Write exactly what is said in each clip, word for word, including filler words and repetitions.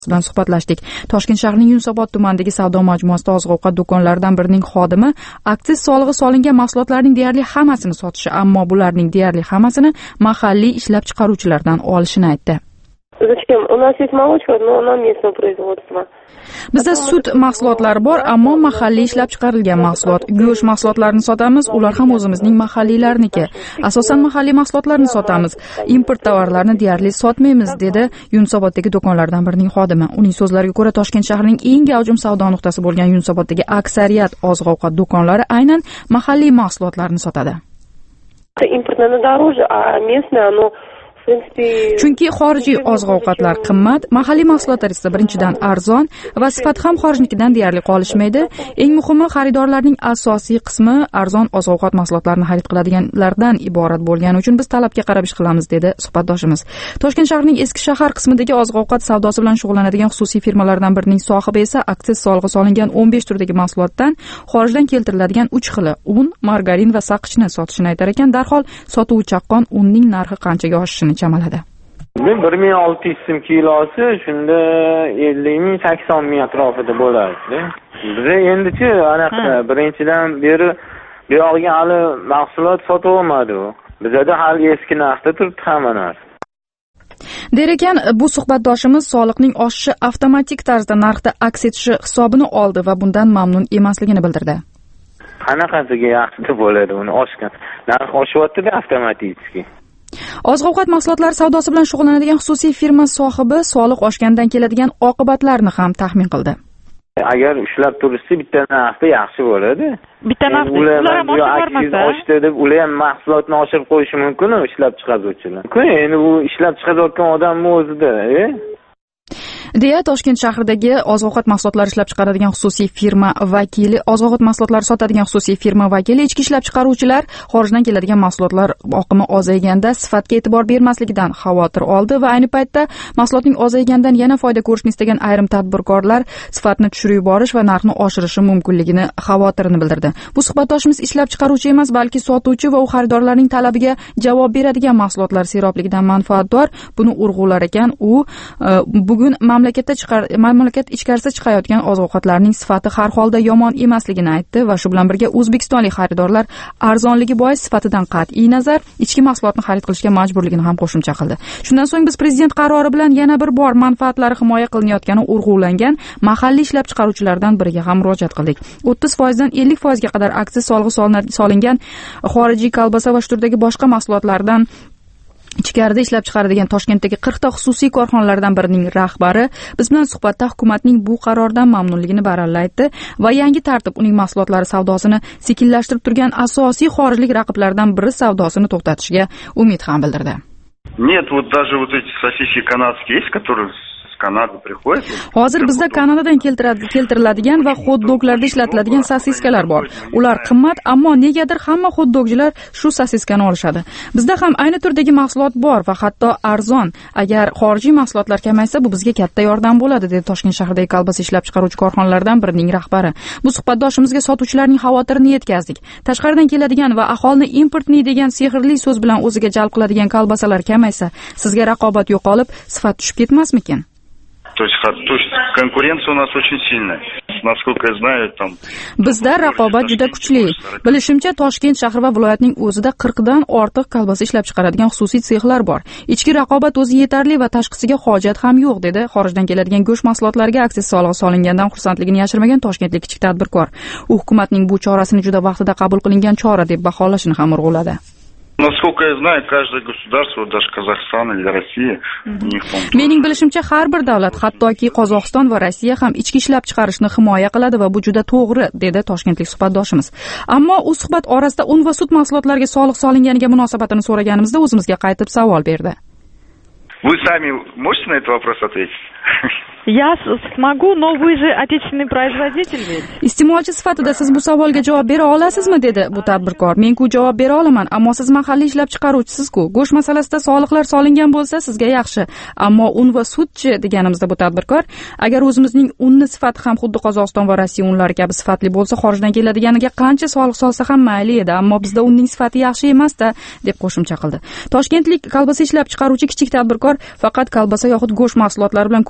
bilan suhbatlashdik. Toshkent shahrining Yunusobod tumanidagi savdo majmuasida oziq-ovqat do'konlaridan birining xodimi aksiz solig'i solingan mahsulotlarning deyarli hammasini sotishi, ammo bularning deyarli hammasini mahalliy ishlab chiqaruvchilardan olishini aytdi. Zачем? У нас есть молочка, но она местного производства. Bizda sut mahsulotlari bor, ammo mahalliy ishlab chiqarilgan mahsulot. Go'sht mahsulotlarini sotamiz, ular ham o'zimizning mahalliylarniki. Asosan mahalliy mahsulotlarni sotamiz. Import tovarlarni deyarli sotmaymiz, dedi Yunusoboddagi do'konlardan birining xodimi. Uning so'zlariga ko'ra, Toshkent shahrining eng gavjum savdo nuqtasi bo'lgan Yunusoboddagi aksariyat oziq-ovqat do'konlari aynan mahalliy mahsulotlarni sotadi. Importное дороже, а местное оно Chunki xorijiy oziq-ovqatlar qimmat, mahalliy mahsulotlar esa birinchidan arzon va sifati ham xorijnikidan deyarli qolishmaydi. Eng muhimi, xaridorlarning asosiy qismi arzon oziq-ovqat mahsulotlarini xarid qiladiganlardan iborat bo'lgani uchun biz talabga qarab ish qilamiz, dedi suhbatdoshimiz. Toshkent shahrining Eski shahar qismidagi oziq-ovqat savdosi bilan shug'ullanadigan xususiy firmalardan birining sohibi esa aksiz solig'i solingan o'n besh turdagi mahsulotdan xorijdan keltiriladigan uch xili un, margarin va saqichni sotishini aytar ekan. Darhol sotuvchi chaqqon unning narxi qanchaga oshishini chamaladi. bir ming olti yuz so'm kilosi, shunda ellik ming sakson ming atrofida bo'ladi. Biz endichi anaqa birinchidan beri bu yoqqa hali mahsulot sotib olmadi u. Bizda hali eski narxda turibdi hamma narsa. Der ekan, bu suhbatdoshimiz soliqning oshishi avtomatik tarzda narxda aks etishi hisobini oldi va bundan mamnun emasligini bildirdi. Qanaqasiga yaxshi bo'ladi uni oshgan. Narx oshyapti-da avtomatik. Oziq-ovqat mahsulotlari savdosi bilan shug'ullanadigan xususiy firma sohibi soliq oshgandan keladigan oqibatlarni ham taxmin qildi. Agar ushlab turishsa bitta narxda yaxshi bo'ladi. Bitta narxda ular ham oshib bormasa, oshdi deb ular ham mahsulotni oshirib qo'yishi mumkin, ishlab chiqaruvchilar. Endi u ishlab chiqarayotgan odamni o'zida, e? deya Toshkent shahridagi oziq-ovqat mahsulotlari ishlab chiqaradigan xususiy firma vakili, oziq-ovqat mahsulotlari sotadigan xususiy firma vakili ichki ishlab chiqaruvchilar xorijdan keladigan mahsulotlar oqimi ozayganda sifatga e'tibor bermasligidan xavotir oldi va ayni paytda mahsulotning ozaygandan yana foyda ko'rishni istagan ayrim tadbirkorlar sifatni tushirib yuborish va narxni oshirishi mumkinligini xavotirini bildirdi. Bu suhbatdoshimiz ishlab chiqaruvchi emas, balki sotuvchi va u xaridorlarning talabiga javob beradigan mahsulotlar serobligidan manfaatdor. Buni urg'ular ekan. U bugun mamlakatda chiqar mamlakat ichkarisida chiqayotgan oziq-ovqatlarning sifati har holda yomon emasligini aytdi va shu bilan birga o'zbekistonlik xaridorlar arzonligi bois sifatidan qat'iy nazar ichki mahsulotni xarid qilishga majburligini ham qo'shimcha qildi. Shundan so'ng biz prezident qarori bilan yana bir bor manfaatlari himoya qilinayotgani urg'ulangan mahalliy ishlab chiqaruvchilardan biriga ham murojaat qildik. o'ttiz foiz dan ellik foiz ga qadar aksiz solig'i solingan xorijiy kolbasa va shu turdagi boshqa mahsulotlardan ichkarida ishlab chiqaradigan Toshkentdagi qirq ta xususiy korxonalardan birining rahbari biz bilan suhbatda hukumatning bu qarordan mamnunligini baralla aytdi va yangi tartib uning mahsulotlari savdosini sekinlashtirib turgan asosiy xorijlik raqiblardan biri savdosini to'xtatishiga umid ham bildirdi. Нет, вот даже вот эти сосиски канадские есть, которые Kanada приходит. Hozir bizda Kanadadan keltiriladigan va xot-doglarda ishlatiladigan sosiskalar bor. Ular qimmat, ammo negadir hamma xot-dogchilar shu sosiskani olishadi. Bizda ham ayni turdagi mahsulot bor va hatto arzon. Agar xorijiy mahsulotlar kamaysa, bu bizga katta yordam bo'ladi, dedi Toshkent shahridagi kolbasa ishlab chiqaruvchi korxonalardan birining rahbari. Bu suhbatdoshimizga sotuvchilarning xavotirini yetkazdik. Tashqaridan keladigan va aholini importni degan sehrli so'z bilan o'ziga jalb qiladigan kolbasalar kamaysa, sizga raqobat yo'qolib, sifat tushib ketmasmikin? То есть, то есть конкуренция у нас очень сильная. Насколько я знаю, там bizda raqobat juda kuchli. Bilishimcha, Toshkent shahri va viloyatning o'zida qirq dan ortiq kolbasa ishlab chiqaradigan xususiy sexlar bor. Ichki raqobat o'zi yetarli va tashqisiga hojat ham yo'q, dedi xorijdan keladigan go'sht mahsulotlariga aksiz solig'i solingandan xursandligini yashirmagan toshkentlik kichik tadbirkor. U hukumatning bu chorasini juda vaqtida qabul qilingan chora deb baholashini ham urg'uladi. Насколько я знаю, каждое государство, даже Казахстан или Россия, у них Mening bilishimcha, har bir davlat, hattoki Qozog'iston va Rossiya ham ichki ishlab chiqarishni himoya qiladi va bu juda to'g'ri, dedi toshkentlik suhbatdoshimiz. Ammo u suhbat orasida un va sut mahsulotlariga soliq solinganiga munosabatini so'raganimizda o'zimizga qaytib savol berdi. Вы сами можете на этот вопрос ответить? Я смогу, но вы же отечественный производитель ведь. Iste'molchi sifatida siz bu savolga javob bera olasizmi, dedi bu tadbirkor. Men-ku javob bera olaman, ammo siz mahalliy ishlab chiqaruvchisiz-ku. Go'sht masalasida soliqlar solingan bo'lsa, sizga yaxshi. Ammo un va sutchi deganimizda bu tadbirkor, agar o'zimizning unni sifati ham xuddi Qozog'iston va Rossiya unlari kabi sifatli bo'lsa, xorijdan keladiganiga qancha soliq solsa ham mayli edi, ammo bizda unning sifati yaxshi emas-da, deb qo'shimcha qildi. Toshkentlik kolbasa ishlab chiqaruvchi kichik tadbirkor faqat kolbasa yoxud go'sht mahsulotlari bilan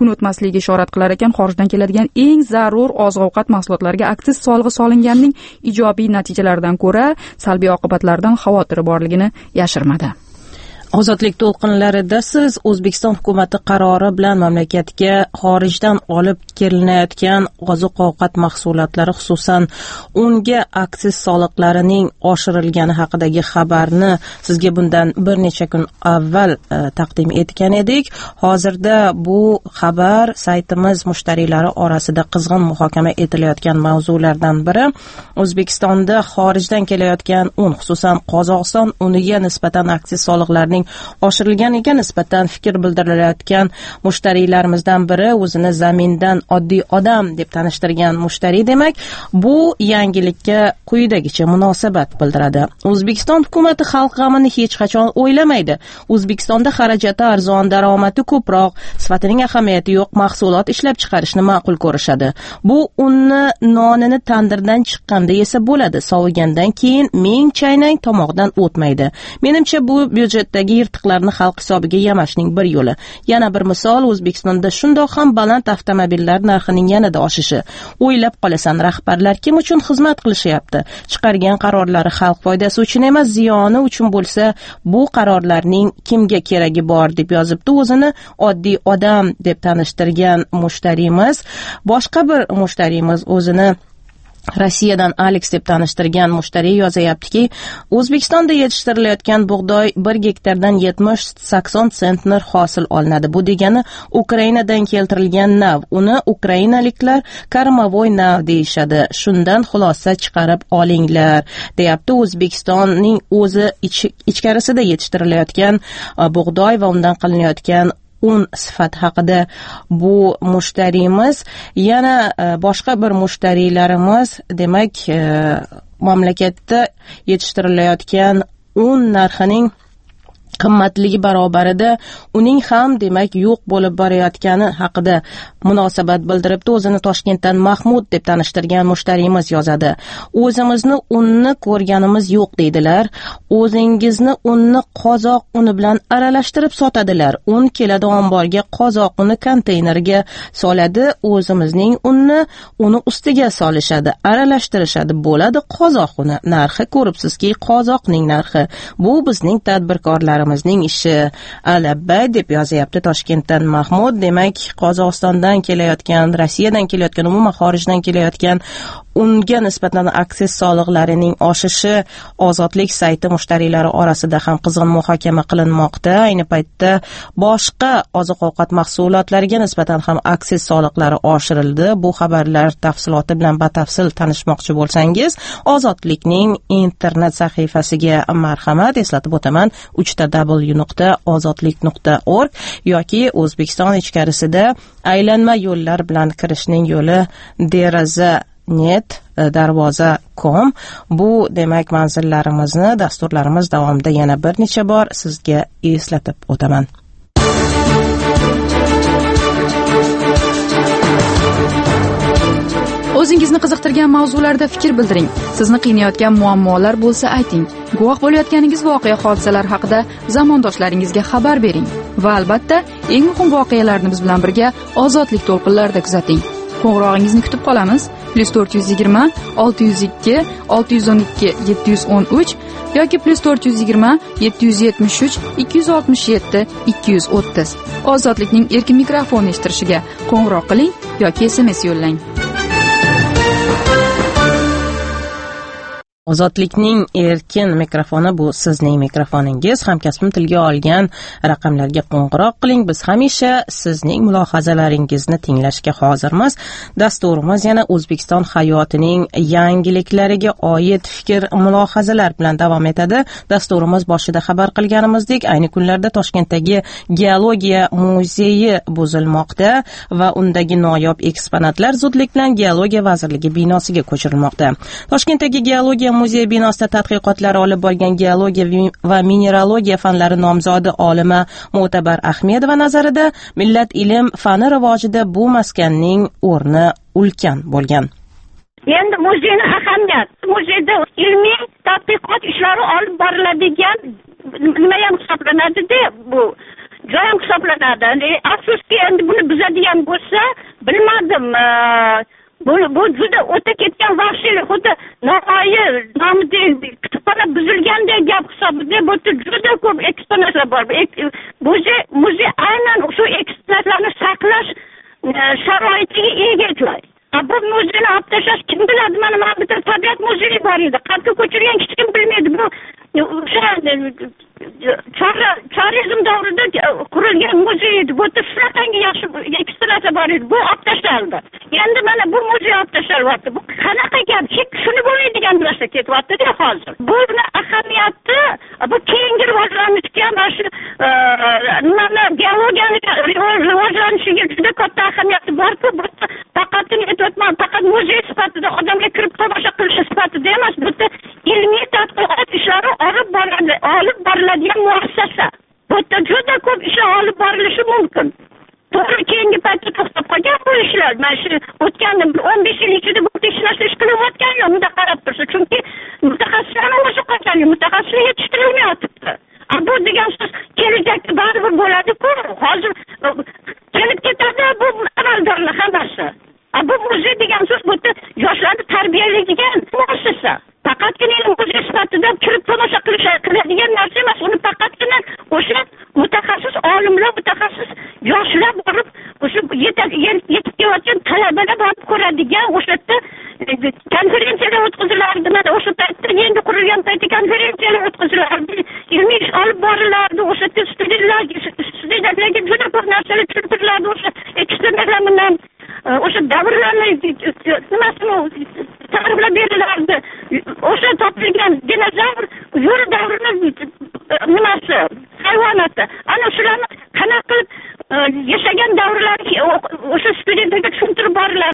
kun o'tmasligiga ishorat qilar ekan, xorijdan keladigan eng zarur oziq-ovqat mahsulotlariga aksiz solig'i solinganining ijobiy natijalaridan ko'ra salbiy oqibatlaridan xavotiri borligini yashirmadi. Ozodlik to'lqinlarida siz O'zbekiston hukumati qarori bilan mamlakatga xorijdan olib kelinayotgan oziq-ovqat mahsulotlari, xususan unga aksiz soliqlarining oshirilgani haqidagi xabarni sizga bundan bir necha kun avval e, taqdim etgan edik. Hozirda bu xabar saytimiz mushtariylari orasida qizg'in muhokama etilayotgan mavzulardan biri. O'zbekistonda xorijdan kelayotgan un, xususan Qozog'iston uniga nisbatan aksiz soliqlarining oshirilganiga nisbatan fikr bildirilayotgan mushtariylarimizdan biri o'zini zamindan oddiy odam deb tanishtirgan mushtariy demak, bu yangilikka quyidagicha munosabat bildiradi. O'zbekiston hukumati xalq g'amini hech qachon o'ylamaydi. O'zbekistonda xarajati arzon, daromadi ko'proq, sifatining ahamiyati yo'q mahsulot ishlab chiqarishni ma'qul ko'rishadi. Bu unni nonini tandirdan chiqqanda yesa bo'ladi, sovigandan keyin ming chaynang tomoqdan o'tmaydi. Menimcha bu byudjetdagi yirtiqlarni xalq hisobiga yamashning bir yo'li. Yana bir misol, O'zbekistonda shundoq ham baland avtomobillar narxining yanada oshishi. O'ylab qolasan, rahbarlar kim uchun xizmat qilishyapti? Chiqargan qarorlari xalq foydasi uchun emas, ziyoni uchun bo'lsa, bu qarorlarning kimga keragi bor deb yozibdi o'zini oddiy odam deb tanishtirgan mushtariyimiz. Boshqa bir mushtariyimiz o'zini Rossiyadan Alex deb tanishtirgan mushtariy yozayaptiki, O'zbekistonda yetishtirilayotgan bug'doy bir gektardan yetmish sakson sentner hosil olinadi. Bu degani Ukrainadan keltirilgan nav. Uni ukrainaliklar karmavoy nav deyishadi. Shundan xulosa chiqarib olinglar, deyapti. O'zbekistonning o'zi ich ichkarisida yetishtirilayotgan bug'doy va undan qilinayotgan un sifat haqida bu mushtariyimiz. Yana boshqa bir mushtariylarimiz, demak, mamlakatda yetishtirilayotgan un narxining qimmatligi barobarida uning ham demak yo'q bo'lib borayotgani haqida munosabat bildiribdi. O'zini Toshkentdan Mahmud deb tanishtirgan mushtariyimiz yozadi. O'zimizni unni ko'rganimiz yo'q deydilar. O'zingizni unni qozoq uni bilan aralashtirib sotadilar. Un keladi omborga, qozoq uni konteynerga soladi, o'zimizning unni uni ustiga solishadi, aralashtirishadi, bo'ladi qozoq uni. Narxi ko'ribsizki, qozoqning narxi. Bu bizning tadbirkorlarimiz ning ishi. Alabbay deb yozyapti Toshkentdan Mahmud. Demak, Qozog'istondan kelayotgan, Rossiyadan kelayotgan, umuman xorijdan kelayotgan unga nisbatan aksiz soliqlarining oshishi Ozodlik sayti mushtariylari orasida ham qizg'in muhokama qilinmoqda. Ayni paytda boshqa oziq-ovqat mahsulotlariga nisbatan ham aksiz soliqlari oshirildi. Bu xabarlar tafsiloti bilan batafsil tanishmoqchi bo'lsangiz, Ozodlikning internet sahifasiga marhamat. Eslatib o'taman, uch ta w nuqta ozodlik nuqta org yoki O'zbekiston ichkarisida aylanma yo'llar bilan kirishning yo'li deraza net darvoza nuqta com. Bu demak manzillarimizni dasturlarimiz davomida yana bir necha bor sizga eslatib o'taman. O'zingizni qiziqtirgan mavzularda fikr bildiring. Sizni qiynayotgan muammolar bo'lsa ayting. Guvoh bo'layotganingiz voqea hodisalar haqida zamondoshlaringizga xabar bering. Va albatta, eng muhim voqealarni biz bilan birga Ozodlik to'lqinlarida kuzating. Qo'ng'irog'ingizni kutib qolamiz. plus to'rt yuz yigirma olti yuz ikki olti yuz o'n ikki yetti yuz o'n uch yoki plus to'rt yuz yigirma yetti yuz yetmish uch ikki yuz oltmish yetti ikki yuz o'ttiz. Ozodlikning erkin mikrofon eshittirishiga qo'ng'iroq qiling yoki S M S yo'llang. Ozodlikning erkin mikrofoni bu sizning mikrofoningiz. Hamkasbim tilga olgan raqamlarga qo'ng'iroq qiling. Biz hamisha sizning mulohazalaringizni tinglashga hozirmiz. Dasturimiz yana O'zbekiston hayotining yangiliklariga oid fikr mulohazalar bilan davom etadi. Dasturimiz boshida xabar qilganimizdek, ayni kunlarda Toshkentdagi geologiya muzeyi buzilmoqda va undagi noyob eksponatlar zudlik bilan Geologiya vazirligi binosiga ko'chirilmoqda. Toshkentdagi geologiya muzey binosida tadqiqotlar olib borgan geologiya va mineralogiya fanlari nomzodi olima Mo'tabar Ahmedova nazarida millat ilm fani rivojida bu maskanning o'rni ulkan bo'lgan. Endi muzeyning ahamiyati, muzeyda ilmiy tadqiqot ishlari olib boriladigan nima ham hisoblanadi-da bu joyim hisoblanadi. Afsuski endi buni buzadigan bo'lsa, bilmadim. Bu, bu juda o'ta ketgan vahshiylik, xuddi Navoiy nomida kutubxona buzilgandek gap hisobida bu juda ko'p eksponatsiyalar bor. Muzey, muzey aynan shu eksponatlarni saqlash sharoitiga ega joy. Bu muzeyni olib tashlash kim biladi? Mana mana bitta tabiat muzeyi bor edi. Qattiq ko'chirgan hech kim bilmaydi. Bu o'sha chorizm davrida qurilgan muzey edi. Bu yerda shunaqangi yaxshi eksponatsiya bor edi. Bu olib tashlandi. Endi mana bu muzey olib tashlanayapti. Bu qanaqa gap? Hech shuni bo'lmaydigan narsa ketyapti-da hozir. Buni ahamiyati bu keyingi rivojlanishga mana shu nimani biologiyani rivojlanishiga juda katta ahamiyati bor-ku. Faqatgina aytyapman, faqat muzey sifatida odamga kirib tomosha qilish sifatida emas, bu ilmiy tadqiqot ishlari olib boriladi, olib boriladigan muassasa. Bu yerda juda ko'p ishlar olib borilishi mumkin. To'g'ri, keyingi paytda to'xtab qolgan bu ishlar. Mana shu o'tgan o'n besh yil ichida bu ishlash qilayotgan yo'q, unda qarab tursa, chunki mutaxassislarni o'zi qo'shadi, mutaxassislar yetishtirilmayapti. Bu degan so'z kelajakda baribir bo'ladi-ku. Hozir kelib ketadi bu amaldorlar hammasi. Bu muzey degan so'z bu yoshlarni tarbiyalaydigan muassasa. Faqatgina muzey sifatida kirib tomosha qiladigan narsa emas. Uni faqatgina o'sha mutaxassis olimlar, mutaxassis yoshlar borib, o'sha yetib kelayotgan talabalar borib ko'radigan, o'sha yerda konferensiyalar o'tkazilardi. Mana o'sha paytda yangi qurilgan paytda konferensiyalar o'tkazilardi. Ilmiy ish olib borilardi. O'sha yerda studentlarga studentlarga juda ko'p narsalar tushuntiriladi. O'sha ekspertlar bilan o'sha davrlarni nimasini ta'riflab berilardi. O'sha topilgan dinozavr yo'l davrini nimasi hayvonoti. Ana shularni qanaqa qilib yashagan davrlarni o'sha studentlarga tushuntirib borilardi.